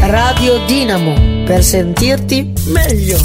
Radio Dinamo, per sentirti meglio.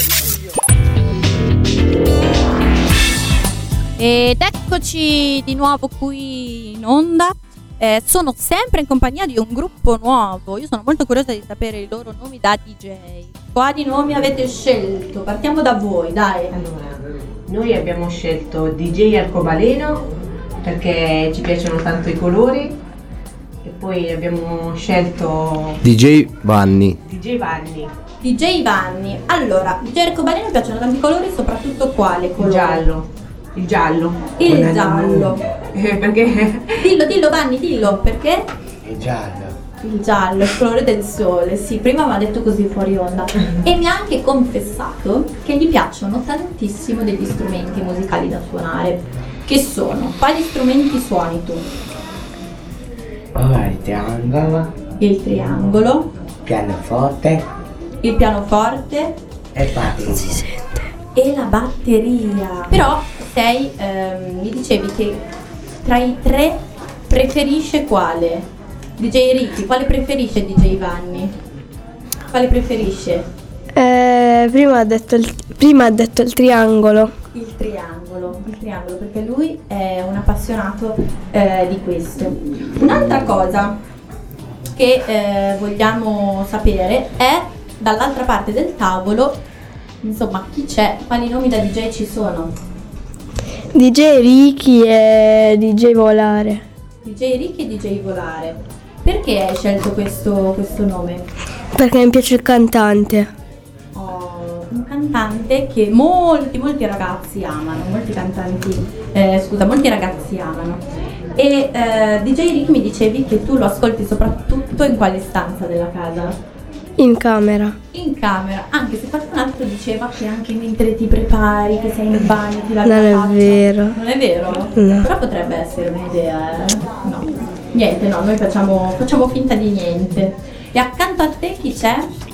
Ed eccoci di nuovo qui in onda. Sono sempre in compagnia di un gruppo nuovo. Io sono molto curiosa di sapere i loro nomi da DJ. Quali nomi avete scelto? Partiamo da voi, dai. Allora, noi abbiamo scelto DJ Arcobaleno perché ci piacciono tanto i colori, e poi abbiamo scelto DJ Vanni. DJ Vanni. DJ Vanni. Allora, DJ Arcobaleno piacciono tanti colori, soprattutto quale colore? Il giallo. Il giallo. Perché? Dillo Vanni, dillo, perché? Il giallo. Il giallo, il colore del sole. Sì, prima mi ha detto così fuori onda. E mi ha anche confessato che gli piacciono tantissimo degli strumenti musicali da suonare. Che sono? Quali strumenti suoni tu? Il triangolo, Il triangolo, pianoforte il pianoforte e batteria. e la batteria. Però mi dicevi che tra i tre preferisce quale? DJ Ricky, quale preferisce DJ Vanni? Quale preferisce? Prima ha detto il triangolo. Il triangolo, perché lui è un appassionato di questo. Un'altra cosa che vogliamo sapere è, dall'altra parte del tavolo, insomma, chi c'è, quali nomi da DJ ci sono? DJ Ricky e DJ Volare. DJ Ricky e DJ Volare. Perché hai scelto questo nome? Perché mi piace il cantante. Un cantante che molti ragazzi amano, molti ragazzi amano. E DJ Ricky, mi dicevi che tu lo ascolti soprattutto in quale stanza della casa? In camera. In camera, anche se qualcun altro diceva che anche mentre ti prepari, che sei in bagno, ti lavi la faccia. Non è vero. Non è vero? No. Però potrebbe essere un'idea, No. Niente, no, noi facciamo finta di niente. E accanto a te chi c'è?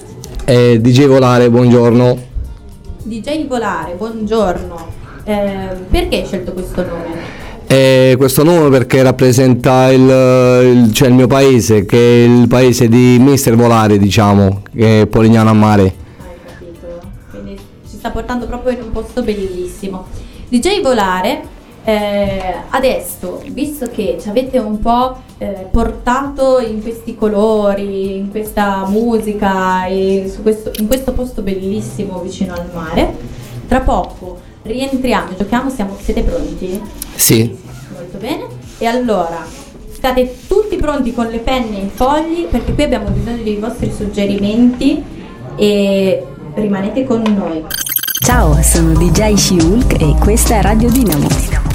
DJ Volare, buongiorno. DJ Volare, buongiorno. Perché hai scelto questo nome? Questo nome perché rappresenta il mio paese, che è il paese di Mister Volare, diciamo, che è Polignano a Mare. Hai capito? Quindi ci sta portando proprio in un posto bellissimo. DJ Volare, adesso, visto che ci avete un po' portato in questi colori, in questa musica e in questo posto bellissimo vicino al mare, tra poco rientriamo, giochiamo, siete pronti? Sì. Molto bene. E allora, state tutti pronti con le penne e i fogli, perché qui abbiamo bisogno dei vostri suggerimenti e rimanete con noi. Ciao, sono DJ She-Hulk e questa è Radio Dinamo.